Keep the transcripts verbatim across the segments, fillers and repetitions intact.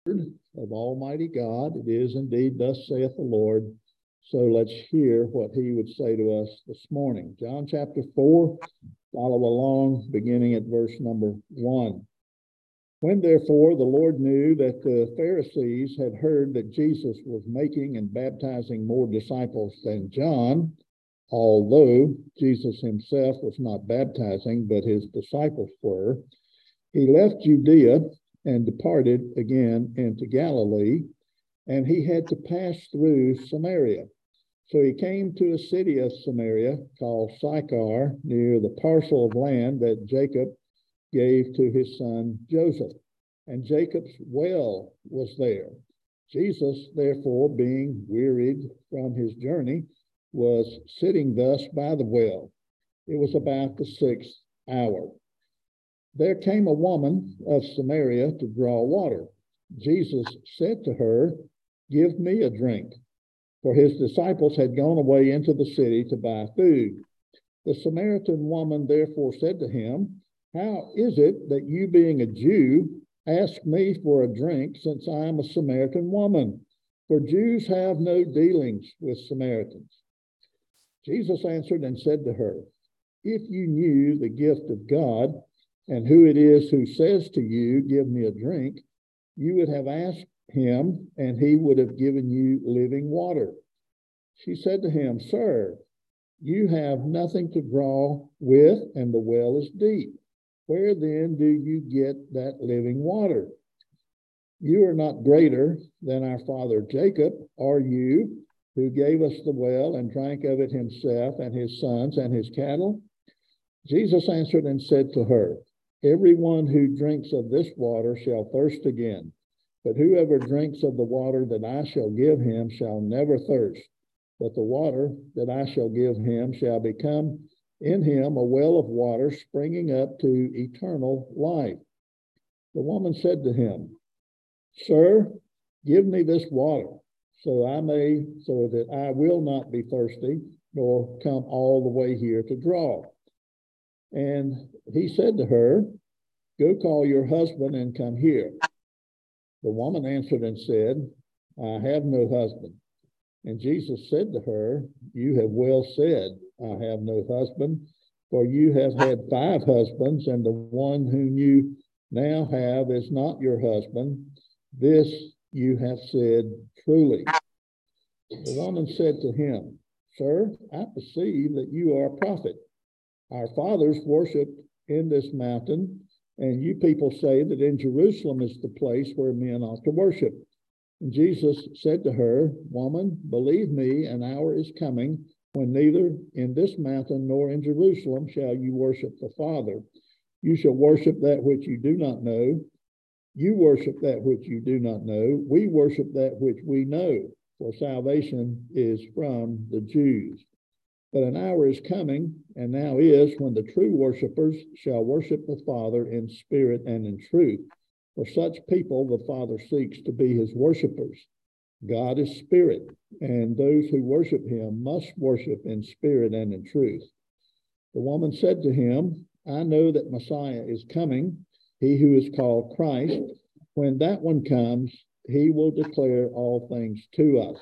Of Almighty God. It is indeed, thus saith the Lord. So let's hear what he would say to us this morning. John chapter four, follow along, beginning at verse number one. When therefore the Lord knew that the Pharisees had heard that Jesus was making and baptizing more disciples than John, although Jesus himself was not baptizing, but his disciples were, he left Judea and departed again into Galilee, and he had to pass through Samaria. So he came to a city of Samaria called Sychar, near the parcel of land that Jacob gave to his son Joseph. And Jacob's well was there. Jesus, therefore, being wearied from his journey, was sitting thus by the well. It was about the sixth hour. There came a woman of Samaria to draw water. Jesus said to her, "Give me a drink," for his disciples had gone away into the city to buy food. The Samaritan woman therefore said to him, "How is it that you, being a Jew, ask me for a drink, since I am a Samaritan woman? For Jews have no dealings with Samaritans." Jesus answered and said to her, "If you knew the gift of God, and who it is who says to you, 'Give me a drink,' you would have asked him, and he would have given you living water." She said to him, "Sir, you have nothing to draw with, and the well is deep. Where then do you get that living water? You are not greater than our father Jacob, are you, who gave us the well and drank of it himself and his sons and his cattle?" Jesus answered and said to her, "Everyone who drinks of this water shall thirst again, but whoever drinks of the water that I shall give him shall never thirst. But the water that I shall give him shall become in him a well of water springing up to eternal life." The woman said to him, "Sir, give me this water, so I may, so that I will not be thirsty, nor come all the way here to draw." And he said to her, "Go call your husband and come here." The woman answered and said, "I have no husband." And Jesus said to her, "You have well said, 'I have no husband,' for you have had five husbands, and the one whom you now have is not your husband. This you have said truly." The woman said to him, "Sir, I perceive that you are a prophet. Our fathers worshipped in this mountain, and you people say that in Jerusalem is the place where men ought to worship." And Jesus said to her, "Woman, believe me, an hour is coming when neither in this mountain nor in Jerusalem shall you worship the Father. You shall worship that which you do not know. You worship that which you do not know. We worship that which we know, for salvation is from the Jews. But an hour is coming, and now is, when the true worshipers shall worship the Father in spirit and in truth. For such people the Father seeks to be his worshipers. God is spirit, and those who worship him must worship in spirit and in truth." The woman said to him, "I know that Messiah is coming, he who is called Christ. When that one comes, he will declare all things to us."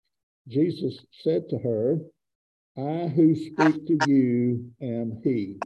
Jesus said to her, "I who speak to you am he."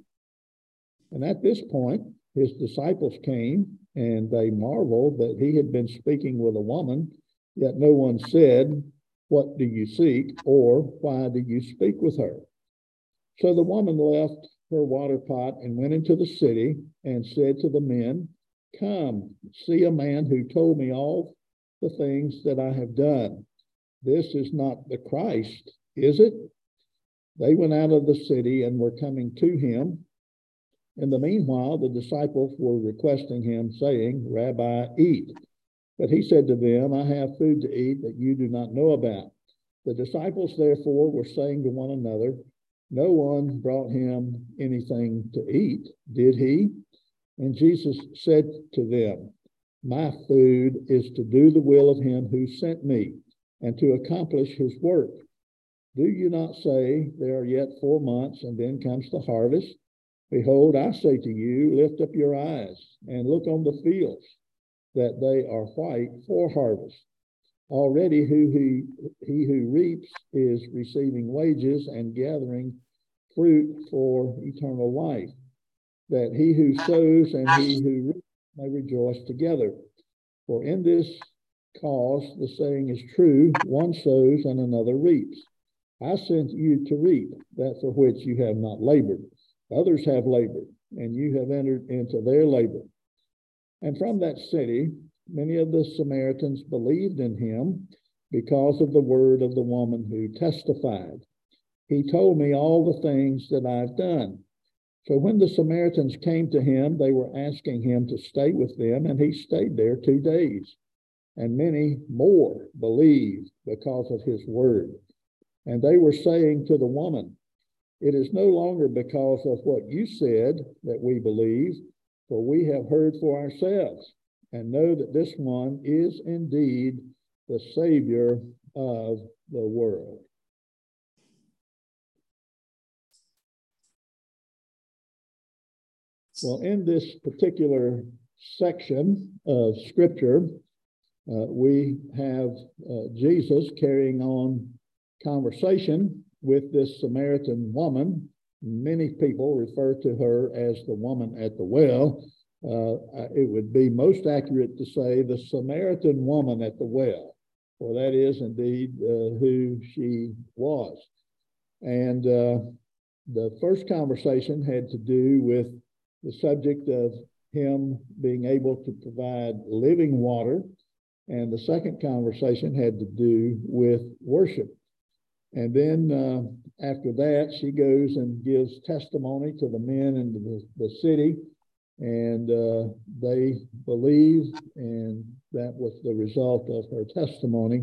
And at this point, his disciples came, and they marveled that he had been speaking with a woman, yet no one said, "What do you seek?" or "Why do you speak with her?" So the woman left her water pot and went into the city and said to the men, "Come, see a man who told me all the things that I have done. This is not the Christ, is it?" They went out of the city and were coming to him. In the meanwhile, the disciples were requesting him, saying, "Rabbi, eat." But he said to them, "I have food to eat that you do not know about." The disciples therefore were saying to one another, "No one brought him anything to eat, did he?" And Jesus said to them, "My food is to do the will of him who sent me, and to accomplish his work. Do you not say, 'There are yet four months, and then comes the harvest'? Behold, I say to you, lift up your eyes and look on the fields, that they are white for harvest. Already who he, he who reaps is receiving wages and gathering fruit for eternal life, that he who sows and he who reaps may rejoice together. For in this cause the saying is true, one sows and another reaps. I sent you to reap that for which you have not labored. Others have labored, and you have entered into their labor. And from that city, many of the Samaritans believed in him because of the word of the woman who testified. He told me all the things that I've done. So when the Samaritans came to him, they were asking him to stay with them, and he stayed there two days. And many more believed because of his word. And they were saying to the woman, it is no longer because of what you said that we believe, for we have heard for ourselves and know that this one is indeed the Savior of the world. Well, in this particular section of Scripture, uh, we have uh, Jesus carrying on conversation with this Samaritan woman. Many people refer to her as the woman at the well. Uh, it would be most accurate to say the Samaritan woman at the well, for that is indeed uh, who she was. And uh, the first conversation had to do with the subject of him being able to provide living water, and the second conversation had to do with worship. And then uh, after that, she goes and gives testimony to the men in the, the city, and uh, they believe, and that was the result of her testimony.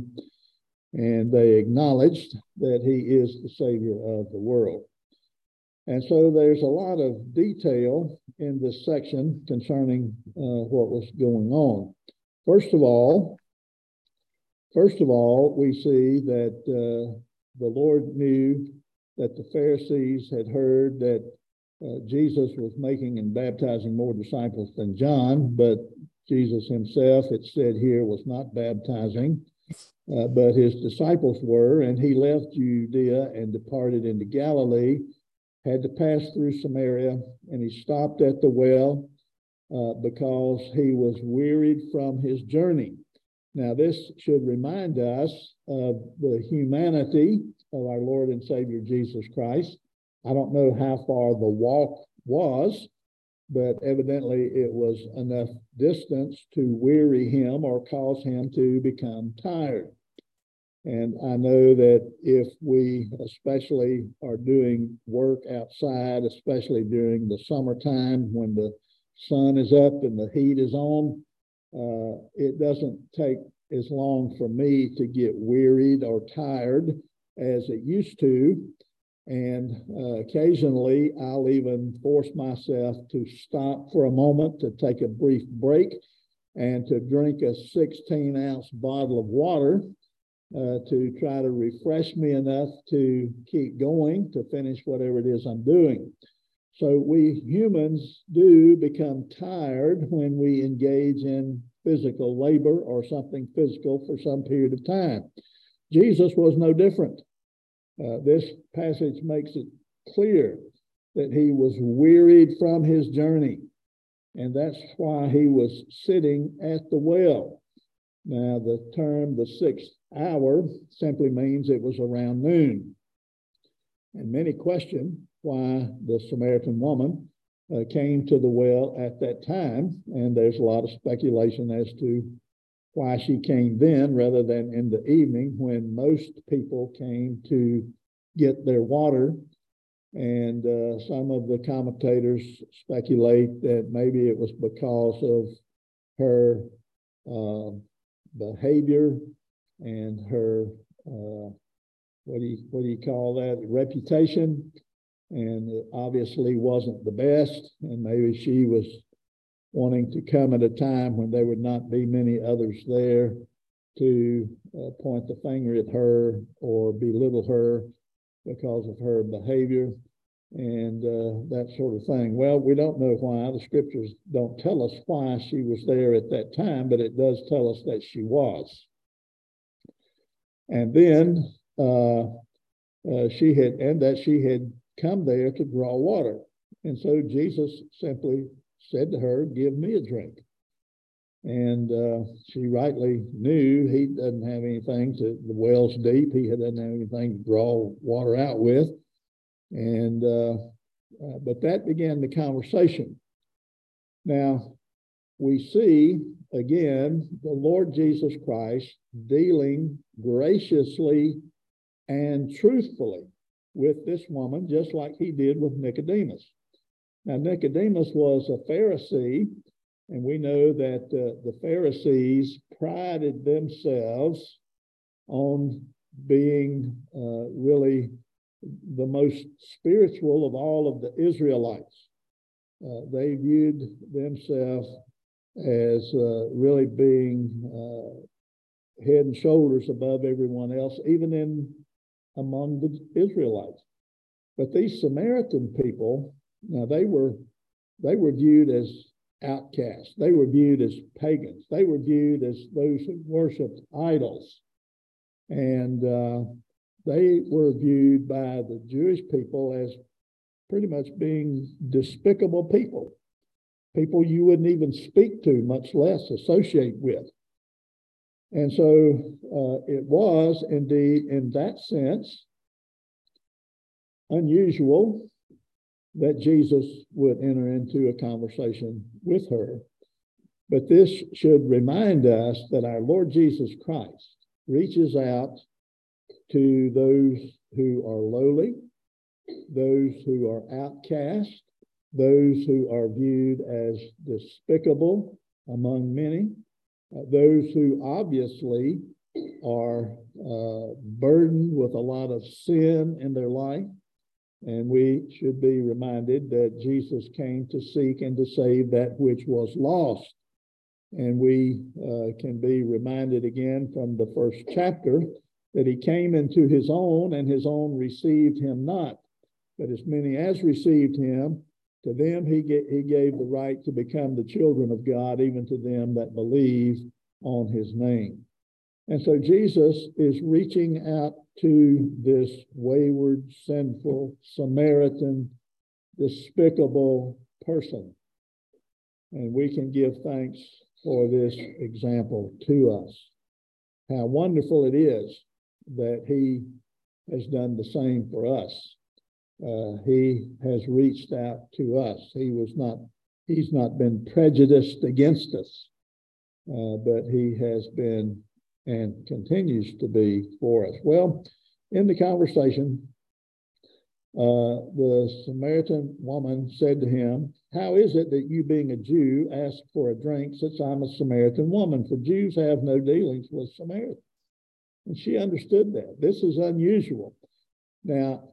And they acknowledged that he is the Savior of the world. And so there's a lot of detail in this section concerning uh, what was going on. First of all, first of all, we see that uh, the Lord knew that the Pharisees had heard that uh, Jesus was making and baptizing more disciples than John, but Jesus himself, it said here, was not baptizing, uh, but his disciples were, and he left Judea and departed into Galilee, had to pass through Samaria, and he stopped at the well uh, because he was wearied from his journey. Now, this should remind us of the humanity of our Lord and Savior Jesus Christ. I don't know how far the walk was, but evidently it was enough distance to weary him or cause him to become tired. And I know that if we especially are doing work outside, especially during the summertime when the sun is up and the heat is on, uh, it doesn't take as long for me to get wearied or tired as it used to. And uh, occasionally I'll even force myself to stop for a moment to take a brief break and to drink a sixteen ounce bottle of water Uh, to try to refresh me enough to keep going, to finish whatever it is I'm doing. So we humans do become tired when we engage in physical labor or something physical for some period of time. Jesus was no different. Uh, this passage makes it clear that he was wearied from his journey, and that's why he was sitting at the well. Now, the term, the sixth hour, simply means it was around noon. And many question why the Samaritan woman uh, came to the well at that time. And there's a lot of speculation as to why she came then rather than in the evening when most people came to get their water. And uh, some of the commentators speculate that maybe it was because of her uh, behavior and her, uh, what do you, what do you call that, reputation, and it obviously wasn't the best, and maybe she was wanting to come at a time when there would not be many others there to uh, point the finger at her or belittle her because of her behavior. and uh, that sort of thing. Well, we don't know why. The scriptures don't tell us why she was there at that time, but it does tell us that she was. And then uh, uh, she had, and that she had come there to draw water. And so Jesus simply said to her, "Give me a drink." And uh, she rightly knew he doesn't have anything to, the well's deep, he doesn't have anything to draw water out with. And, uh, uh, but that began the conversation. Now, we see, again, the Lord Jesus Christ dealing graciously and truthfully with this woman, just like he did with Nicodemus. Now, Nicodemus was a Pharisee, and we know that uh, the Pharisees prided themselves on being uh, really the most spiritual of all of the Israelites. Uh, they viewed themselves as uh, really being uh, head and shoulders above everyone else, even in among the Israelites. But these Samaritan people, now they were they were viewed as outcasts. They were viewed as pagans. They were viewed as those who worshiped idols. And uh, they were viewed by the Jewish people as pretty much being despicable people, people you wouldn't even speak to, much less associate with. And so uh, it was indeed, in that sense, unusual that Jesus would enter into a conversation with her. But this should remind us that our Lord Jesus Christ reaches out to those who are lowly, those who are outcast, those who are viewed as despicable among many, uh, those who obviously are uh, burdened with a lot of sin in their life. And we should be reminded that Jesus came to seek and to save that which was lost. And we uh, can be reminded again from the first chapter that he came into his own, and his own received him not. But as many as received him, to them he, ga- he gave the right to become the children of God, even to them that believe on his name. And so Jesus is reaching out to this wayward, sinful, Samaritan, despicable person. And we can give thanks for this example to us. How wonderful it is that he has done the same for us. Uh, he has reached out to us. He was not, he's not been prejudiced against us, uh, but he has been and continues to be for us. Well, in the conversation, uh, the Samaritan woman said to him, "How is it that you, being a Jew, ask for a drink, since I'm a Samaritan woman? For Jews have no dealings with Samaritans." And she understood that. This is unusual. Now,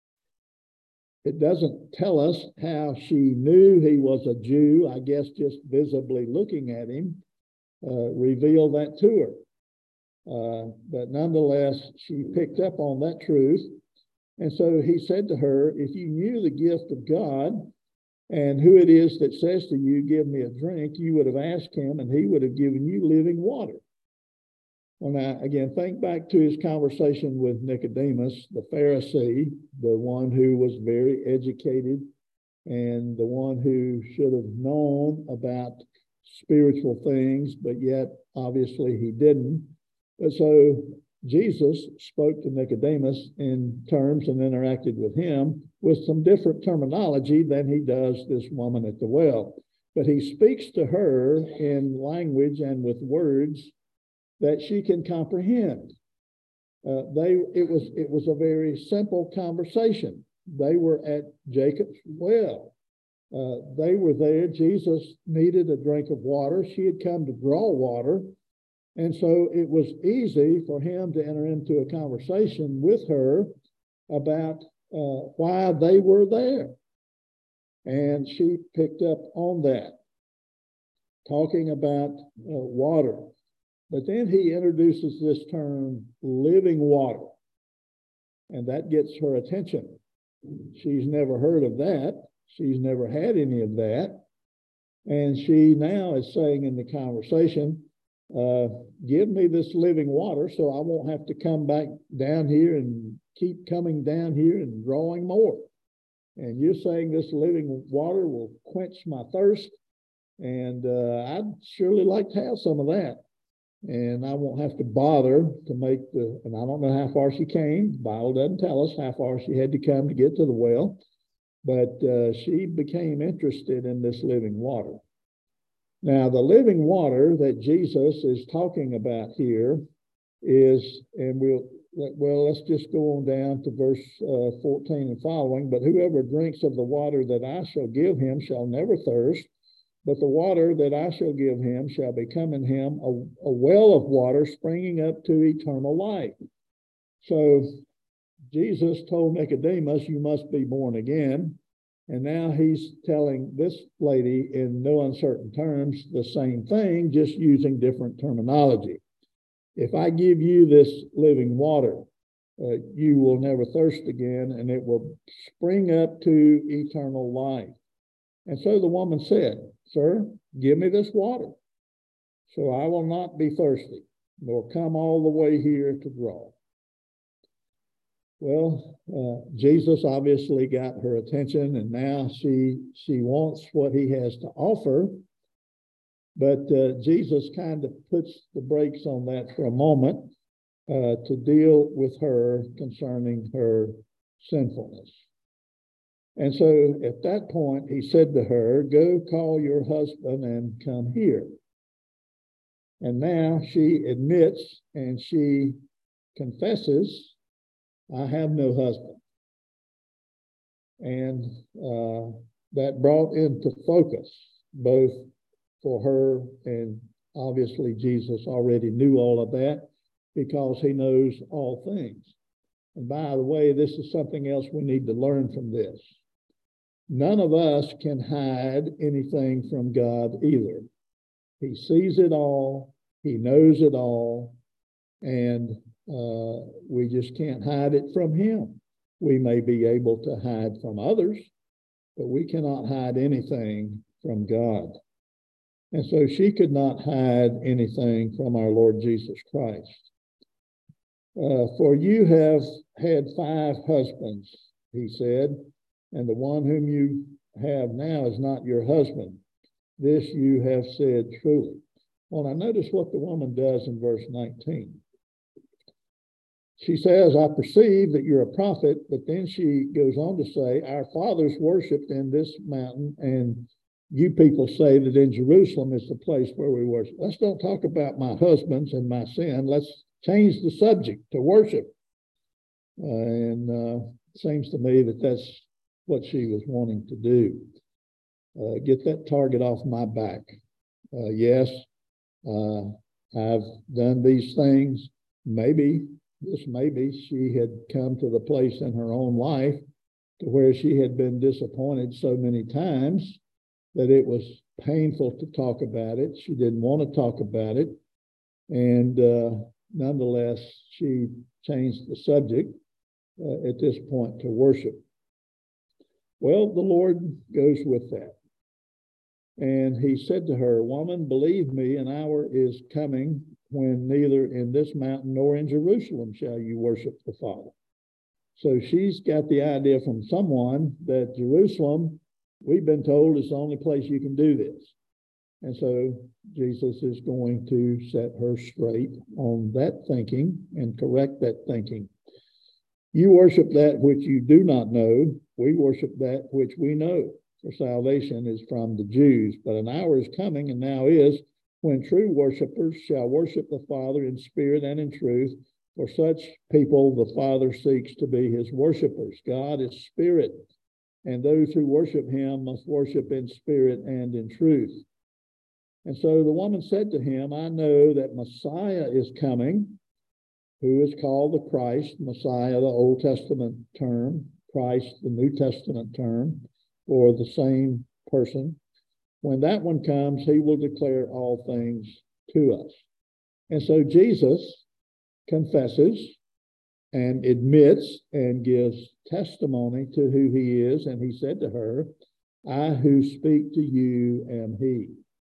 it doesn't tell us how she knew he was a Jew. I guess just visibly looking at him uh, revealed that to her. Uh, but nonetheless, she picked up on that truth. And so he said to her, "If you knew the gift of God and who it is that says to you, 'Give me a drink,' you would have asked him, and he would have given you living water." Well, now, again, think back to his conversation with Nicodemus, the Pharisee, the one who was very educated and the one who should have known about spiritual things, but yet obviously he didn't. And so Jesus spoke to Nicodemus in terms and interacted with him with some different terminology than he does this woman at the well. But he speaks to her in language and with words that she can comprehend. Uh, they it was it was a very simple conversation. They were at Jacob's well. Uh, they were there. Jesus needed a drink of water. She had come to draw water. And so it was easy for him to enter into a conversation with her about uh, why they were there. And she picked up on that, talking about uh, water. But then he introduces this term, living water. And that gets her attention. She's never heard of that. She's never had any of that. And she now is saying in the conversation, uh, give me this living water so I won't have to come back down here and keep coming down here and drawing more. And you're saying this living water will quench my thirst, and uh, I'd surely like to have some of that. And I won't have to bother to make the, and I don't know how far she came. The Bible doesn't tell us how far she had to come to get to the well, but uh, she became interested in this living water. Now, the living water that Jesus is talking about here is, and we'll, well, let's just go on down to verse uh, fourteen and following. But whoever drinks of the water that I shall give him shall never thirst, but the water that I shall give him shall become in him a, a well of water springing up to eternal life. So Jesus told Nicodemus, you must be born again. And now he's telling this lady in no uncertain terms the same thing, just using different terminology. If I give you this living water, uh, you will never thirst again, and it will spring up to eternal life. And so the woman said, Sir, give me this water, so I will not be thirsty, nor come all the way here to draw. Well, uh, Jesus obviously got her attention, and now she she wants what he has to offer. But uh, Jesus kind of puts the brakes on that for a moment uh, to deal with her concerning her sinfulness. And so at that point, he said to her, go call your husband and come here. And now she admits and she confesses, I have no husband. And uh, that brought into focus both for her, and obviously Jesus already knew all of that because he knows all things. And by the way, this is something else we need to learn from this. None of us can hide anything from God either. He sees it all, he knows it all, and uh, we just can't hide it from him. We may be able to hide from others, but we cannot hide anything from God. And so she could not hide anything from our Lord Jesus Christ. Uh, for you have had five husbands, he said, and the one whom you have now is not your husband. This you have said truly. Well, I notice what the woman does in verse nineteen. She says, I perceive that you're a prophet, but then she goes on to say, our fathers worshipped in this mountain, and you people say that in Jerusalem is the place where we worship. Let's don't talk about my husbands and my sin. Let's change the subject to worship. Uh, and uh, it seems to me that that's what she was wanting to do. Uh, get that target off my back. Uh, yes, uh, I've done these things. Maybe, just maybe, she had come to the place in her own life to where she had been disappointed so many times that it was painful to talk about it. She didn't want to talk about it. And uh, nonetheless, she changed the subject uh, at this point to worship. Well, the Lord goes with that. And he said to her, woman, believe me, an hour is coming when neither in this mountain nor in Jerusalem shall you worship the Father. So she's got the idea from someone that Jerusalem, we've been told, is the only place you can do this. And so Jesus is going to set her straight on that thinking and correct that thinking. You worship that which you do not know. We worship that which we know. For salvation is from the Jews. But an hour is coming, and now is, when true worshipers shall worship the Father in spirit and in truth. For such people the Father seeks to be his worshipers. God is spirit, and those who worship him must worship in spirit and in truth. And so the woman said to him, I know that Messiah is coming, who is called the Christ. Messiah, the Old Testament term, Christ, the New Testament term, for the same person. When that one comes, he will declare all things to us. And so Jesus confesses and admits and gives testimony to who he is. And he said to her, I who speak to you am he.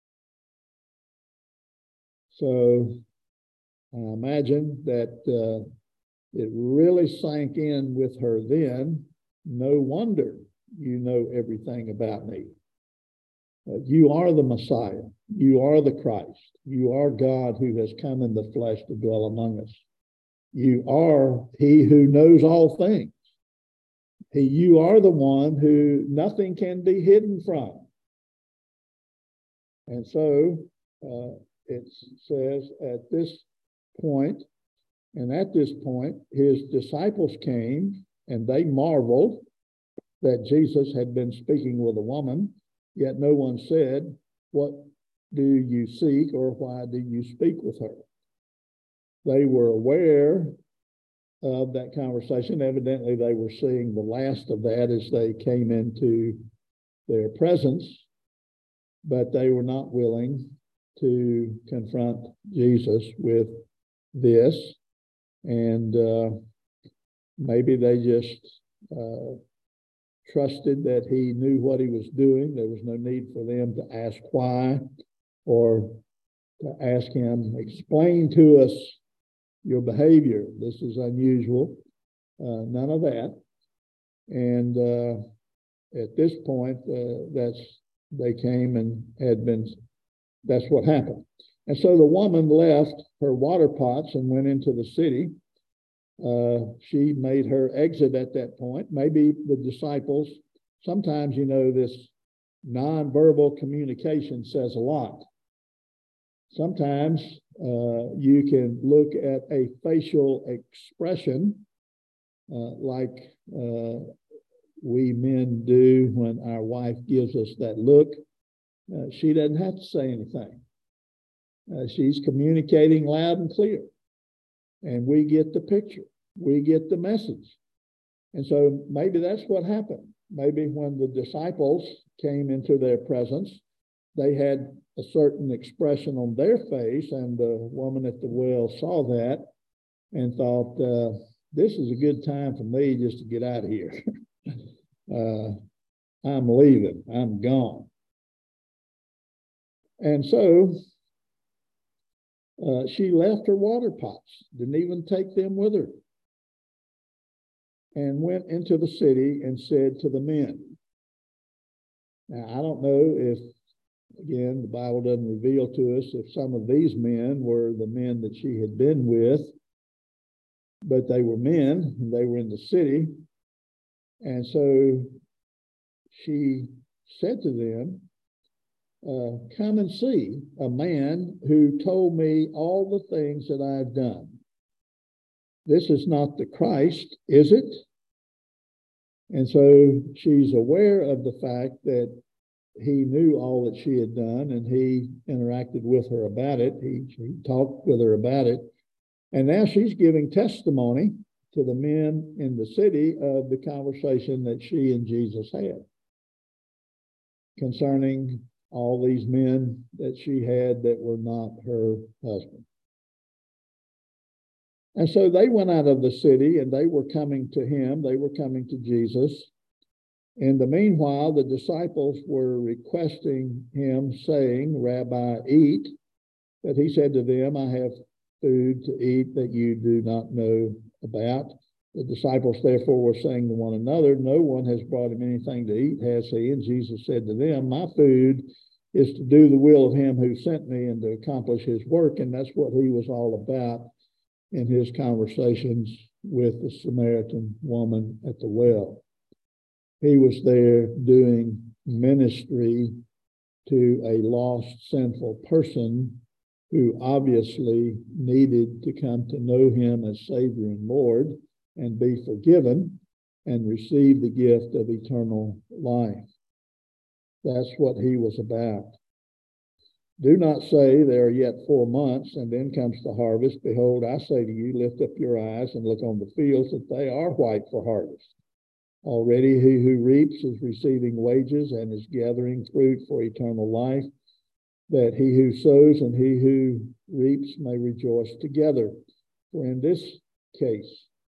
So I imagine that uh, it really sank in with her then. No wonder you know everything about me. Uh, you are the Messiah. You are the Christ. You are God who has come in the flesh to dwell among us. You are he who knows all things. He, you are the one who nothing can be hidden from. And so uh, it says at this point, and at this point, his disciples came and they marveled that Jesus had been speaking with a woman, yet no one said, what do you seek, or why do you speak with her? They were aware of that conversation. Evidently, they were seeing the last of that as they came into their presence, but they were not willing to confront Jesus with this. And uh, maybe they just uh, trusted that he knew what he was doing. There was no need for them to ask why or to ask him, explain to us your behavior. This is unusual. Uh, none of that. And uh, at this point, uh, that's they came and had been, that's what happened. And so the woman left her water pots and went into the city. Uh, she made her exit at that point. Maybe the disciples, sometimes, you know, this nonverbal communication says a lot. Sometimes uh, you can look at a facial expression uh, like uh, we men do when our wife gives us that look. Uh, she doesn't have to say anything. Uh, she's communicating loud and clear. And we get the picture. We get the message. And so maybe that's what happened. Maybe when the disciples came into their presence, they had a certain expression on their face, and the woman at the well saw that and thought, uh, this is a good time for me just to get out of here. uh, I'm leaving. I'm gone. And so uh, she left her water pots, didn't even take them with her, and went into the city and said to the men. Now, I don't know if, again, the Bible doesn't reveal to us if some of these men were the men that she had been with, but they were men, and they were in the city. And so she said to them, uh, come and see a man who told me all the things that I've done. This is not the Christ, is it? And so she's aware of the fact that he knew all that she had done, and he interacted with her about it. He, he talked with her about it. And now she's giving testimony to the men in the city of the conversation that she and Jesus had concerning all these men that she had that were not her husband. And so they went out of the city, and they were coming to him. They were coming to Jesus. In the meanwhile, the disciples were requesting him, saying, Rabbi, eat. But he said to them, I have food to eat that you do not know about. The disciples therefore were saying to one another, no one has brought him anything to eat, has he? And Jesus said to them, my food is to do the will of him who sent me and to accomplish his work. And that's what he was all about in his conversations with the Samaritan woman at the well. He was there doing ministry to a lost, sinful person who obviously needed to come to know him as Savior and Lord and be forgiven and receive the gift of eternal life. That's what he was about. Do not say there are yet four months, and then comes the harvest. Behold, I say to you, lift up your eyes and look on the fields, that they are white for harvest. Already he who reaps is receiving wages and is gathering fruit for eternal life, that he who sows and he who reaps may rejoice together. For in this case,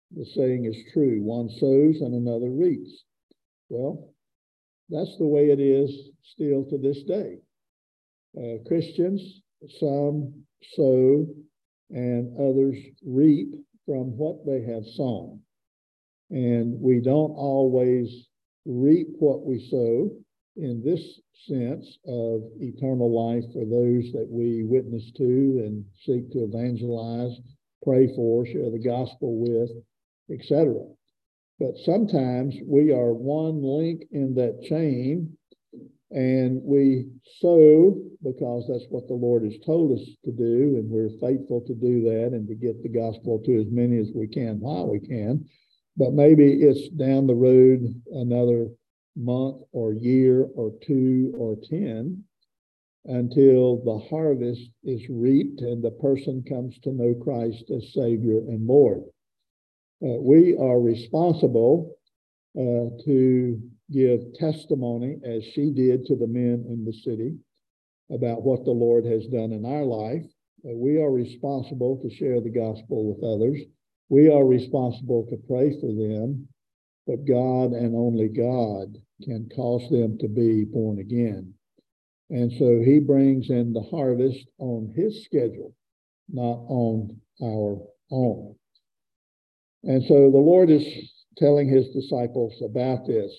the saying is true, one sows and another reaps. Well, that's the way it is still to this day. Uh, Christians, some sow and others reap from what they have sown. And we don't always reap what we sow in this sense of eternal life for those that we witness to and seek to evangelize, pray for, share the gospel with, et cetera. But sometimes we are one link in that chain, and we sow because that's what the Lord has told us to do, and we're faithful to do that and to get the gospel to as many as we can while we can. But maybe it's down the road another month or year or two or ten until the harvest is reaped and the person comes to know Christ as Savior and Lord. Uh, we are responsible uh, to give testimony, as she did to the men in the city, about what the Lord has done in our life. Uh, we are responsible to share the gospel with others. We are responsible to pray for them, but God and only God can cause them to be born again. And so he brings in the harvest on his schedule, not on our own. And so the Lord is telling his disciples about this.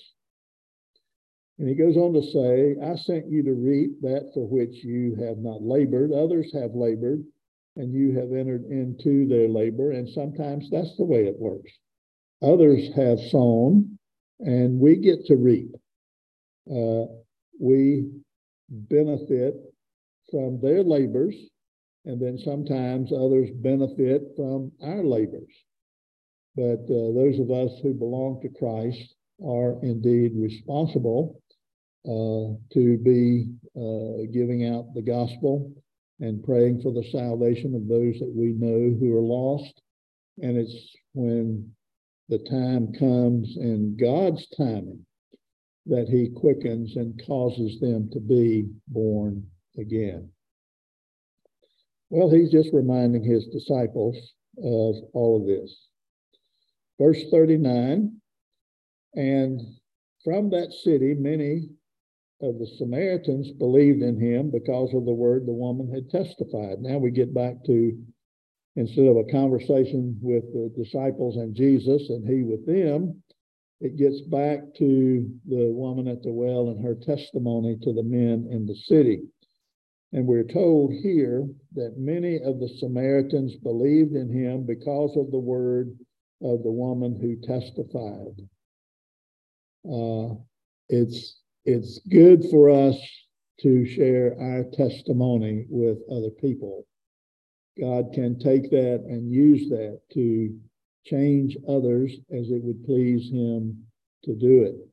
And he goes on to say, I sent you to reap that for which you have not labored. Others have labored, and you have entered into their labor. And sometimes that's the way it works. Others have sown, and we get to reap. Uh, we benefit from their labors, and then sometimes others benefit from our labors. But uh, those of us who belong to Christ are indeed responsible uh, to be uh, giving out the gospel and praying for the salvation of those that we know who are lost. And it's when the time comes in God's timing that he quickens and causes them to be born again. Well, he's just reminding his disciples of all of this. Verse thirty-nine, and from that city, many of the Samaritans believed in him because of the word the woman had testified. Now we get back to, instead of a conversation with the disciples and Jesus and he with them, it gets back to the woman at the well and her testimony to the men in the city. And we're told here that many of the Samaritans believed in him because of the word of the woman who testified. Uh, it's, it's good for us to share our testimony with other people. God can take that and use that to change others as it would please him to do it.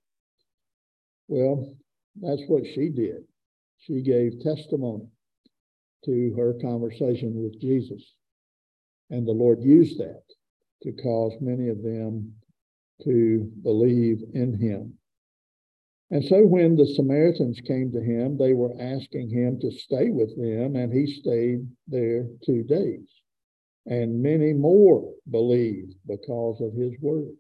Well, that's what she did. She gave testimony to her conversation with Jesus. And the Lord used that to cause many of them to believe in him. And so when the Samaritans came to him, they were asking him to stay with them, and he stayed there two days. And many more believed because of his word.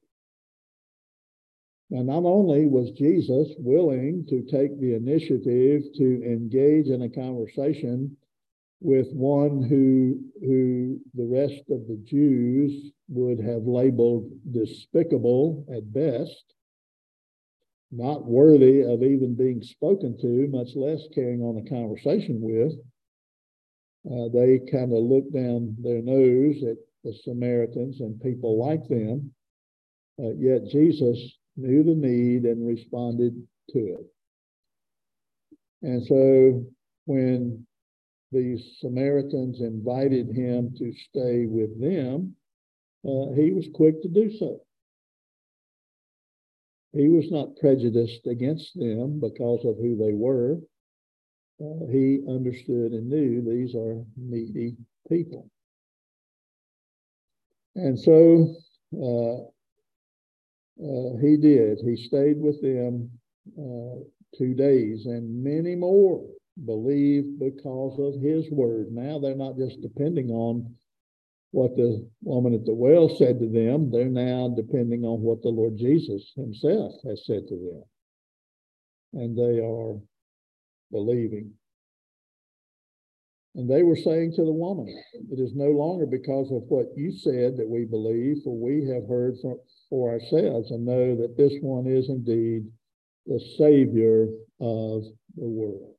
Now, not only was Jesus willing to take the initiative to engage in a conversation with one who, who the rest of the Jews would have labeled despicable at best, not worthy of even being spoken to, much less carrying on a conversation with. Uh, they kind of looked down their nose at the Samaritans and people like them, uh, yet Jesus knew the need and responded to it. And so when the Samaritans invited him to stay with them, uh, he was quick to do so. He was not prejudiced against them because of who they were. Uh, he understood and knew these are needy people. And so uh, uh, he did. He stayed with them uh, two days, and many more believed because of his word. Now they're not just depending on what the woman at the well said to them, they're now depending on what the Lord Jesus himself has said to them. And they are believing. And they were saying to the woman, it is no longer because of what you said that we believe, for we have heard for, for ourselves and know that this one is indeed the Savior of the world.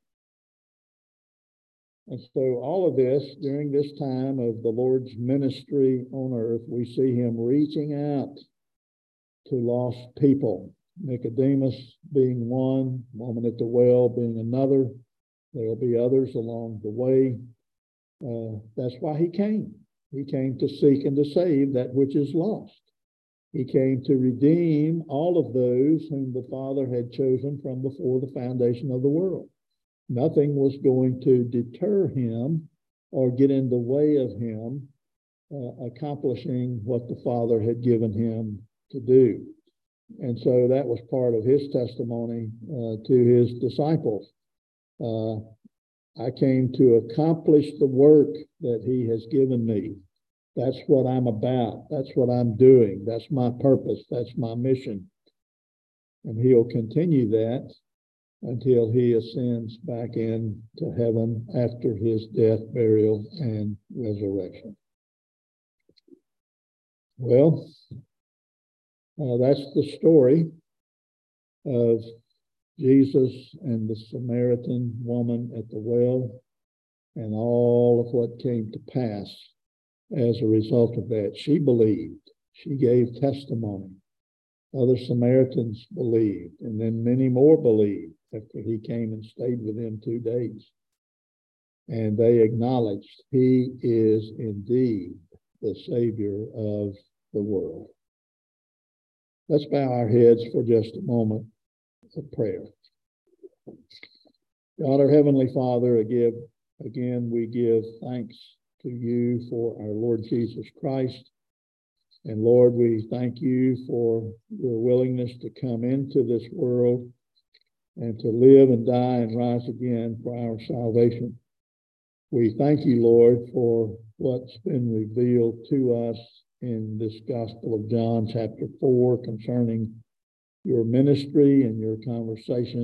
And so all of this, during this time of the Lord's ministry on earth, we see him reaching out to lost people. Nicodemus being one, woman at the well being another. There will be others along the way. Uh, that's why he came. He came to seek and to save that which is lost. He came to redeem all of those whom the Father had chosen from before the foundation of the world. Nothing was going to deter him or get in the way of him uh, accomplishing what the Father had given him to do. And so that was part of his testimony uh, to his disciples. Uh, I came to accomplish the work that he has given me. That's what I'm about. That's what I'm doing. That's my purpose. That's my mission. And he'll continue that until he ascends back into heaven after his death, burial, and resurrection. Well, uh, that's the story of Jesus and the Samaritan woman at the well and all of what came to pass as a result of that. She believed. She gave testimony. Other Samaritans believed, and then many more believed after he came and stayed with them two days. And they acknowledged he is indeed the Savior of the world. Let's bow our heads for just a moment of prayer. God, our Heavenly Father, again, again we give thanks to you for our Lord Jesus Christ. And Lord, we thank you for your willingness to come into this world and to live and die and rise again for our salvation. We thank you, Lord, for what's been revealed to us in this Gospel of John, chapter four, concerning your ministry and your conversation